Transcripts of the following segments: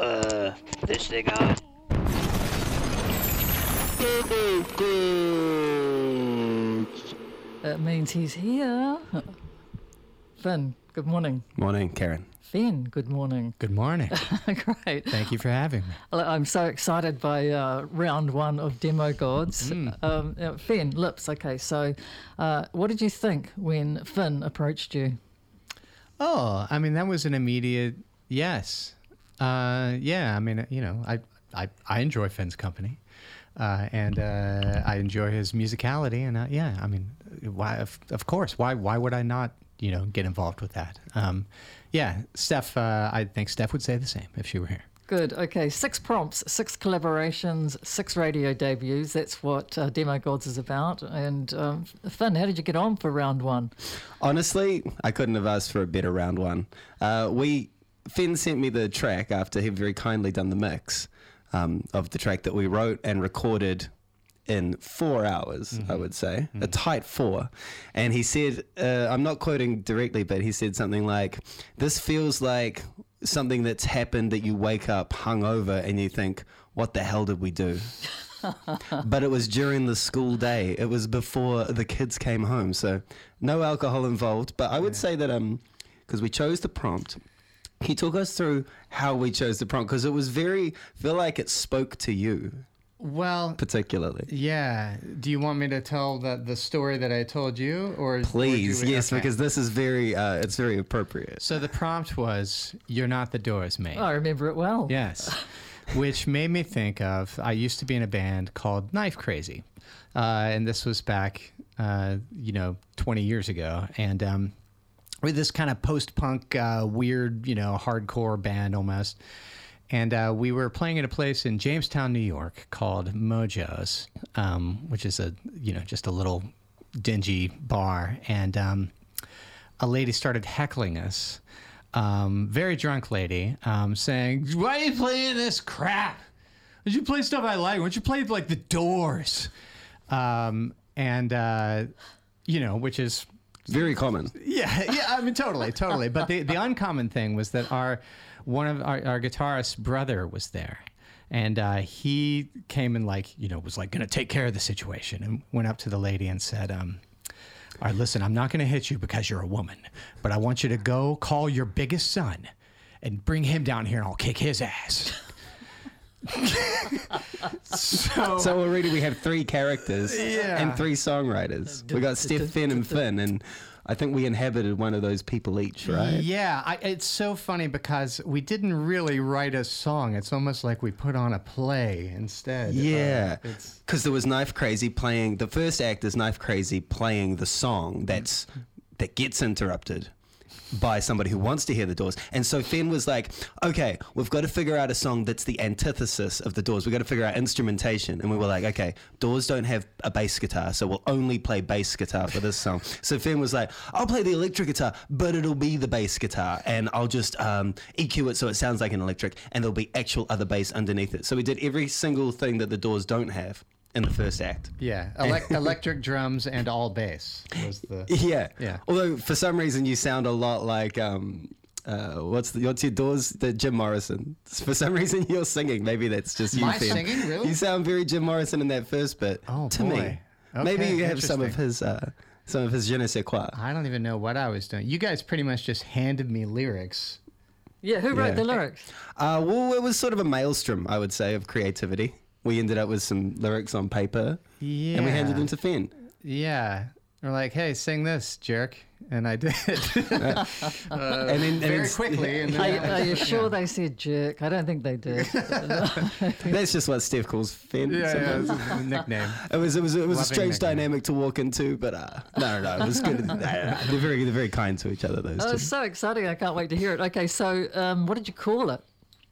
this thing up. That means he's here. Finn, good morning. Morning, Karen. Finn, good morning. Good morning. Great. Thank you for having me. I'm so excited by round one of Demo Gods. Finn, Lips, okay, so what did you think when Finn approached you? Oh, I mean, that was an immediate yes. Yeah, I mean, you know, I enjoy Finn's company. And I enjoy his musicality, and yeah, I mean, why? Of course, why would I not, you know, get involved with that? Yeah, Steph, I think Steph would say the same if she were here. Good. Okay, 6 prompts, 6 collaborations, 6 radio debuts. That's what Demo Gods is about. And Finn, how did you get on for round one? Honestly, I couldn't have asked for a better round one. Finn sent me the track after he very kindly done the mix of the track that we wrote and recorded in 4 hours, I would say, a tight 4. And he said, I'm not quoting directly, but he said something like, this feels like something that's happened that you wake up hungover and you think, what the hell did we do? But it was during the school day. It was before the kids came home. So no alcohol involved. But I would say that because we chose the prompt, he took us through how we chose the prompt because it was feel like it spoke to you. Well, particularly. Yeah. Do you want me to tell the story that I told you, or please? Yes, okay. Because this is it's very appropriate. So the prompt was, "You're not the Doors, mate." Oh, I remember it well. Yes, which made me think of I used to be in a band called Knife Crazy, and this was back 20 years ago, and we're this kind of post-punk, weird, hardcore band almost. And we were playing at a place in Jamestown, New York called Mojo's, which is just a little dingy bar. And a lady started heckling us, very drunk lady, saying, "Why are you playing this crap? Why don't you play stuff I like? Why don't you play like the Doors?" Which is very common. Yeah, I mean, totally. But the uncommon thing was that one of our guitarist's brother was there, and he came and was gonna take care of the situation, and went up to the lady and said, "All right, listen, I'm not gonna hit you because you're a woman, but I want you to go call your biggest son and bring him down here, and I'll kick his ass." So already we have 3 characters and 3 songwriters. We got Steph, Finn, and Finn, and I think we inhabited one of those people each, right? Yeah, it's so funny because we didn't really write a song. It's almost like we put on a play instead. Yeah, because there was Knife Crazy playing, the first act is Knife Crazy playing the song that gets interrupted by somebody who wants to hear the Doors. And so Finn was like, okay, we've got to figure out a song that's the antithesis of the Doors. We've got to figure out instrumentation. And we were like, okay, Doors don't have a bass guitar, so we'll only play bass guitar for this song. So Finn was like, I'll play the electric guitar, but it'll be the bass guitar, and I'll just EQ it so it sounds like an electric, and there'll be actual other bass underneath it. So we did every single thing that the Doors don't have in the first act. Yeah, electric drums and all bass was the... Yeah. Although for some reason you sound a lot like what's your Doors, the Jim Morrison. For some reason you're singing. Maybe that's just you. Am I singing? Really? You sound very Jim Morrison in that first bit. Oh, to boy. me. Okay, maybe you have some of his je ne sais quoi. I don't even know what I was doing. You guys pretty much just handed me lyrics. Yeah, who wrote the lyrics? Well, it was sort of a maelstrom, I would say, of creativity. We ended up with some lyrics on paper, and we handed them to Finn. Yeah. We're like, hey, sing this, jerk. And I did. And then very quickly. And then Are you sure they said jerk? I don't think they did. That's just what Steph calls Finn. Yeah, it's a nickname. It was a strange dynamic to walk into, but no, it was good. They're very kind to each other, those two. It's so exciting. I can't wait to hear it. Okay, so what did you call it?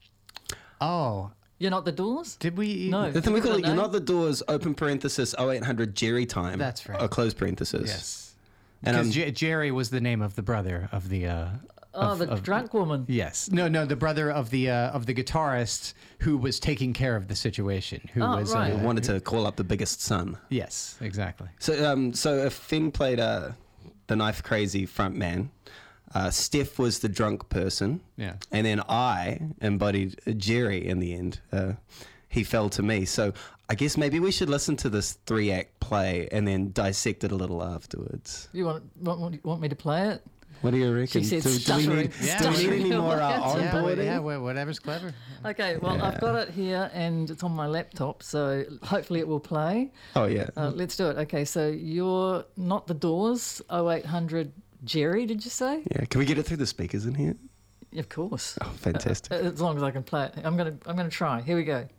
Oh. You're not the Doors? Did we? No. The thing we call it, You're Not the Doors, open parenthesis, 0800 Jerry time. That's right. Or close parenthesis. Yes. And because Jerry was the name of the brother of the... the drunk woman. Yes. No, the brother of the guitarist who was taking care of the situation. Who wanted to call up the biggest son. Yes, exactly. So if Finn played the Knife Crazy front man, Steph was the drunk person. Yeah. And then I embodied Jerry in the end. He fell to me. So I guess maybe we should listen to this 3-act play and then dissect it a little afterwards. You want me to play it? What do you reckon? She said do we stuttering. need, do we need any more onboarding? Yeah, whatever's clever. Okay, well, I've got it here and it's on my laptop, so hopefully it will play. Oh, yeah. Let's do it. Okay, so you're not the Doors, 0800 Jerry, did you say? Yeah. Can we get it through the speakers in here? Of course. Oh, fantastic. As long as I can play it. I'm gonna try. Here we go.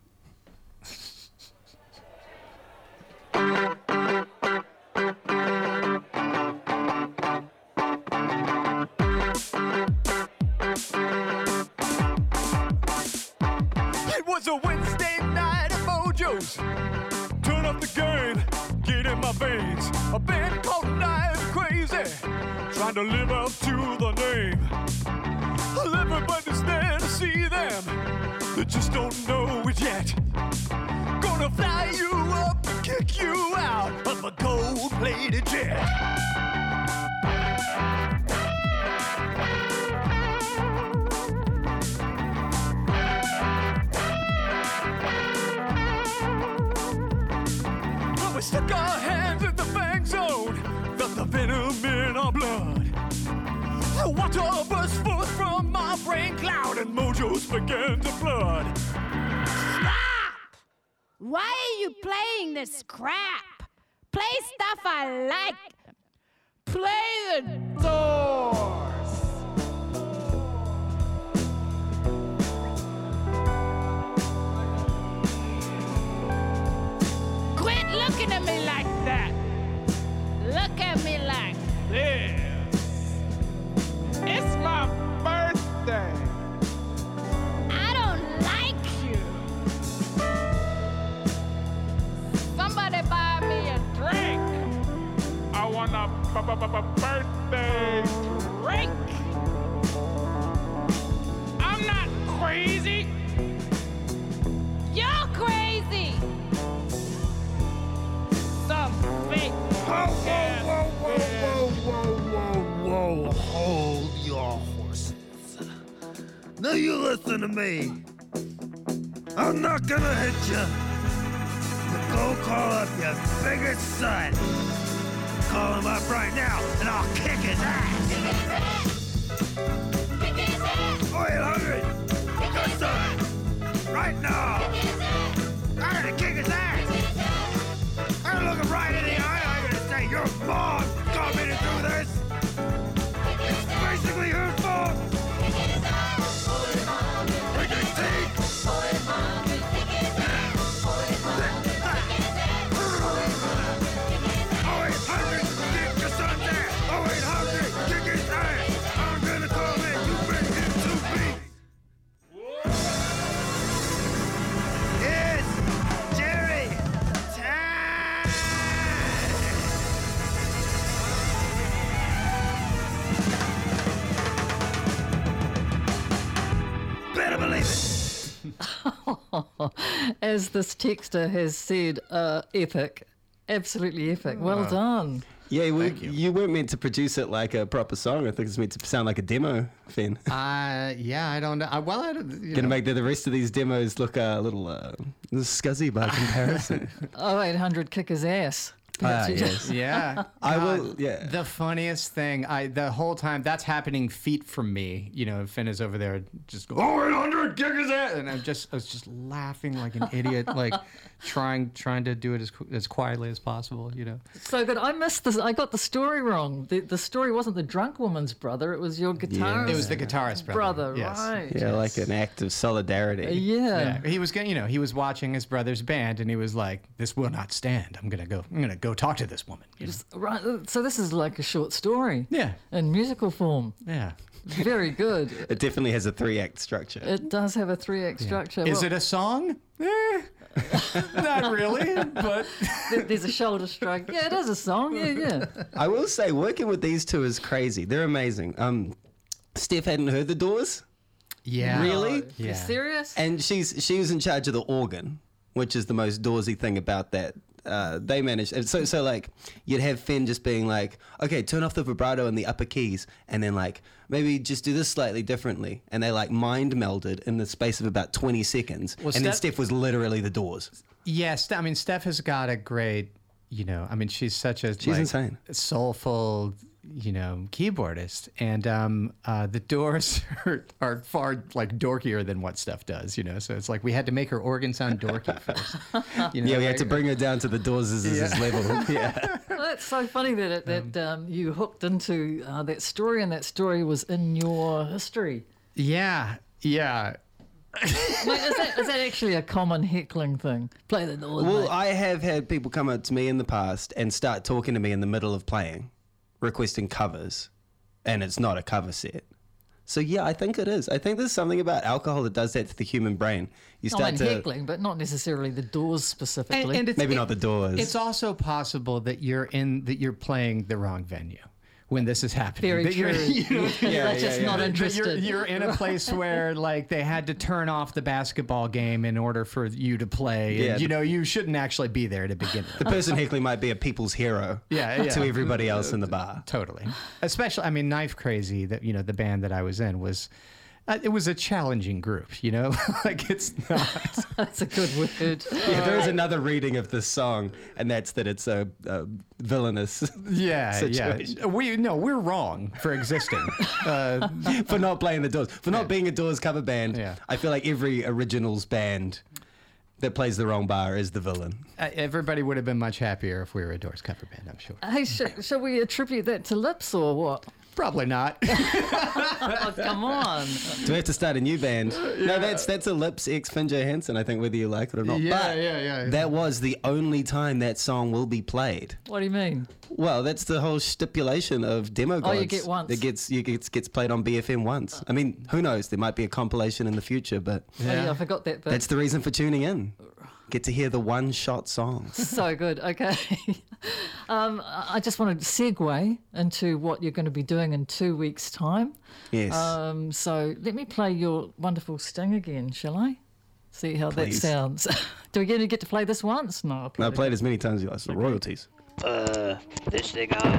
It was a Wednesday night at Mojo's. Turn up the game, get in my veins. A band called Knife Crazy, trying to live up to the name. Everybody's there to see them, they just don't know it yet. Gonna fly you up and kick you out of a gold-plated jet. We stuck our hands in the fang zone, felt the venom in our blood. The water burst forth from my brain cloud and Mojos began to flood. Stop! Why are you playing this crap? Play stuff I like. Play the Doors. Quit looking at me like that. Look at me like this. It's my birthday. I don't like you. Somebody buy me a drink. I want a birthday drink. I'm not crazy. You're crazy. Some fake. Whoa, hold your horses. Now you listen to me. I'm not gonna hit you. But go call up your biggest son. Call him up right now, and I'll kick his ass. Oh, 800, your son, right now. I'm gonna kick his ass. I'm gonna look him right in the eye. I'm gonna say, your mom got me to do this. It's basically her fault. Break his teeth. Oh, 800, kick your son's ass. Oh, 800, kick his ass. I'm gonna call in. You bring him to me. It's Jerry time. Better believe it. As this texter has said, epic. Absolutely epic. Well done. Yeah, you weren't meant to produce it like a proper song. I think it's meant to sound like a demo, Finn. Yeah, I don't know. Gonna make the rest of these demos look a little scuzzy by comparison. 0800 kick his ass. Perhaps you just- Yeah. I God, will. Yeah. The funniest thing, the whole time that's happening feet from me, Finn is over there just going, oh, 800, kick his ass. And I was just laughing like an idiot, like trying to do it as quietly as possible, So good. I missed this. I got the story wrong. The story wasn't the drunk woman's brother. It was your guitarist. It was the guitarist brother. Yes. Right. Yeah, like an act of solidarity. Yeah. He was he was watching his brother's band and he was like, this will not stand. I'm gonna go talk to this woman. Right. So this is like a short story. Yeah. In musical form. Yeah. Very good. It definitely has a 3-act structure. It does have a 3-act structure. Is it a song? Not really, but There's a shoulder stroke. Yeah, it is a song. Yeah. I will say, working with these two is crazy. They're amazing. Steph hadn't heard the Doors, yeah. Really? Oh, you serious? and she was in charge of the organ, which is the most Doorsy thing about that they managed. So like you'd have Finn just being like, okay, turn off the vibrato and the upper keys, and then like maybe just do this slightly differently, and they like mind melded in the space of about 20 seconds, Well, and then Steph- Steph was literally the Doors. Yes, I mean Steph has got a great, she's such a insane. soulful, keyboardist, and the Doors are far like dorkier than what Steph does, So it's like we had to make her organ sound dorky first. Yeah, we had to bring her down to the Doors' level. Yeah. Well, that's so funny that you hooked into that story, and that story was in your history. Yeah. Wait, is that actually a common heckling thing? Play the Doors. Well, mate. I have had people come up to me in the past and start talking to me in the middle of playing, requesting covers, and it's not a cover set. So yeah, I think it is. I think there's something about alcohol that does that to the human brain. You start to heckling, but not necessarily the Doors specifically. And maybe not the Doors. It's also possible that you're playing the wrong venue when this is happening. Very That you're- true. They're just not that interested. You're in a place where like they had to turn off the basketball game in order for you to play. And, Yeah. you shouldn't actually be there to begin with. the person heckling might be a people's hero Yeah. to everybody else in the bar. Totally. Especially, I mean, Knife Crazy, that the band that I was in was. It was a challenging group, like it's not. That's a good word. Yeah, there is another reading of this song, and that's that it's a villainous Yeah, situation. yeah. We're wrong for existing. For not playing the Doors, for not being a Doors cover band. Yeah. I feel like every originals band that plays the wrong bar is the villain. Everybody would have been much happier if we were a Doors cover band, I'm sure. Hey, shall we attribute that to Lips or what? Probably not. Oh, come on. Do we have to start a new band? No, that's a Lips ex Finn Johansson, I think, whether you like it or not. But yeah. that was the only time that song will be played. What do you mean? Well, that's the whole stipulation of Demo Gods. Oh, you get once. It gets played on BFM once. I mean, who knows? There might be a compilation in the future, but Oh, yeah, I forgot that bit. that's the reason for tuning in. Get to hear the one-shot songs. So good. Okay. I just wanted to segue into what you're going to be doing in 2 weeks' time. Yes. So let me play your wonderful sting again, shall I? See how Please. that sounds. Do we get to play this once? No, I'll play I it played as many times as you like. So royalties. This thing on.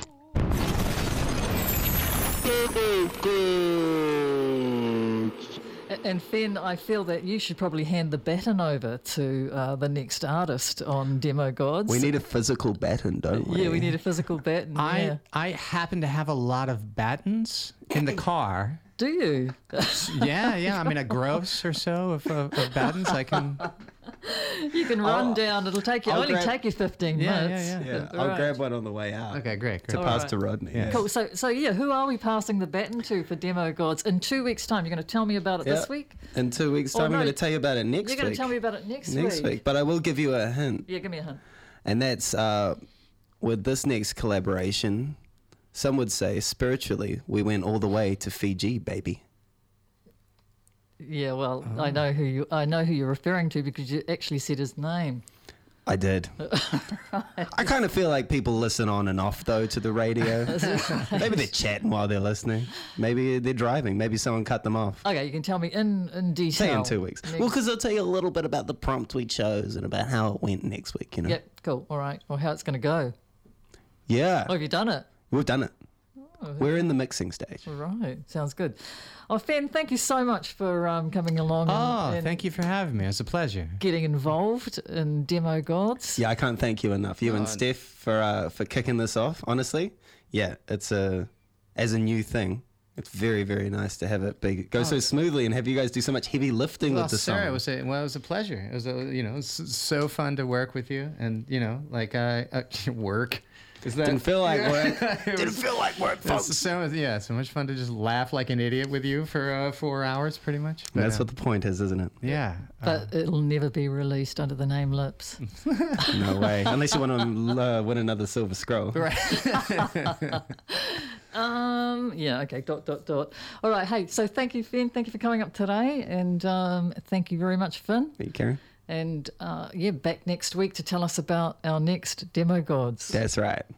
And Finn, I feel that you should probably hand the baton over to the next artist on Demo Gods. We need a physical baton, don't we? Yeah, we need a physical baton. Yeah. I happen to have a lot of batons in the car. Do you? Yeah. I mean, a gross or so of batons. I can. You can run down. It'll take you I'll only grab- take you 15 Yeah, minutes. Yeah, All I'll right. grab one on the way out. Okay, great. To All pass right. to Rodney. Yeah. Cool. So yeah, who are we passing the baton to for Demo Gods in 2 weeks' time? You're going to tell me about it this Yeah. week? In 2 weeks' Oh, time, no, I'm going to tell you about it next You're week. going to tell me about it next week. But I will give you a hint. Yeah, give me a hint. And that's with this next collaboration, some would say spiritually, we went all the way to Fiji, baby. Yeah, well, I know who you're referring to because you actually said his name. I did. I kind of feel like people listen on and off, though, to the radio. Maybe they're chatting while they're listening. Maybe they're driving. Maybe someone cut them off. Okay, you can tell me in detail. Say in 2 weeks. Next- Well, because I'll tell you a little bit about the prompt we chose and about how it went next week, you know? Yeah, cool. All right. Or how it's going to go. Yeah. Oh, have you done it? We've done it. We're in the mixing stage. All right. Sounds good. Oh, Finn, thank you so much for coming along and Thank you for having me. It's a pleasure. getting involved in Demo Gods. Yeah, I can't thank you enough. You and Steph for kicking this off. Honestly, yeah, it's as a new thing. It's very, very nice to have it go so smoothly and have you guys do so much heavy lifting Well, with the Sarah, song. it was a pleasure. It was it's so fun to work with you, and work. Is that Didn't feel like work. It Didn't was- feel like work, folks. It's so much fun to just laugh like an idiot with you for 4 hours, pretty much. And that's what the point is, isn't it? Yeah. But it'll never be released under the name Lips. No way. Unless you want to win another silver scroll. Yeah, okay, ... All right, hey, so thank you, Finn. Thank you for coming up today. And thank you very much, Finn. Are you Karen? And back next week to tell us about our next Demo Gods. That's right.